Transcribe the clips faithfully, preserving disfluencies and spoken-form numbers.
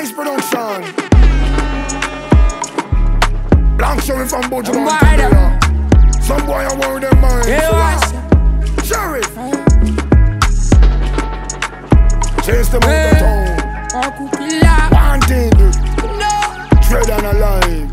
Nice production. Blank Sheriff from Bojo. Some boy I want them mind. Sheriff. Chase them out the town. Wanted. Tread on alive.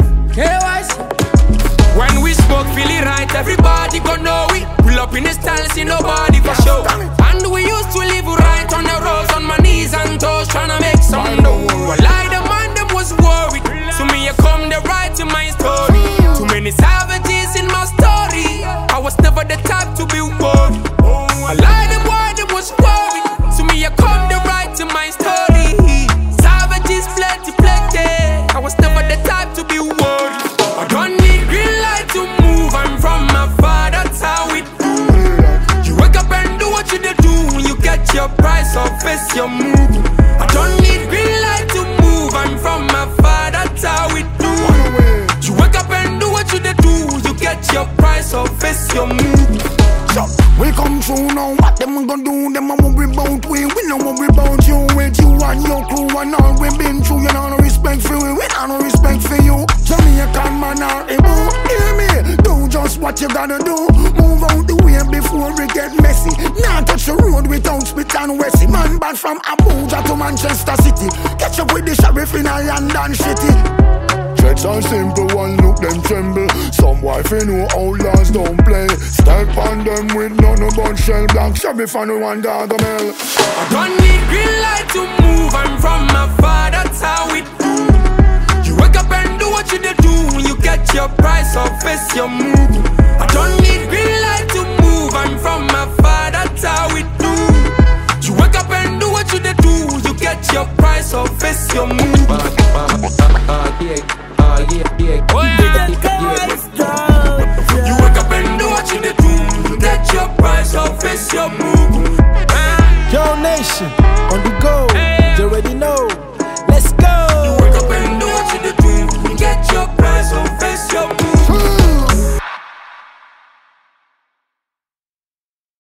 When we smoke, feel it right, everybody gon' know it. Pull up in the style, see nobody for show. And we used to live right on the roads, on my knees and toes, tryna make some dough. Well, I the man, them was worried. So me, I come the right in my story. Too many savages in my story. I was never the type to be worried. I lie the boy, them was worried. So me, I come the right in my story. Savages plenty, plenty. I was never the type to be worried. I don't need green light to move. I'm from my father, that's how it do. You wake up and do what you do. When you get your price or face your move. I don't need green light to move. I'm from my father, that's how it do. You wake up and do what you do. You get your price or face your move. So, we come through now, what them gonna do? Them a worry about we, we no worry about you. With you and your crew and all we been through. You know no respect for we, we know no respect for you. Jamaican man are able, hear me? Do just what you gotta do. Move out the way before we get messy. Now touch the road without spit and Wessie. Man back from Abuja to Manchester City. Catch up with the sheriff in a London city. Threats are simple, one look them tremble. Some wife you know outlaws don't play. Step on them with none but shell. Black sheriff and one dog of hell. I don't need green light to move. I'm from my father, that's how it do. You wake up and do what you do. When you get your price or face your move. I don't need green light to move. I'm from my father, that's how it do. You wake up and do what you do. You get your price or face your move. Uh, yeah, uh, yeah, yeah. Oh, yeah.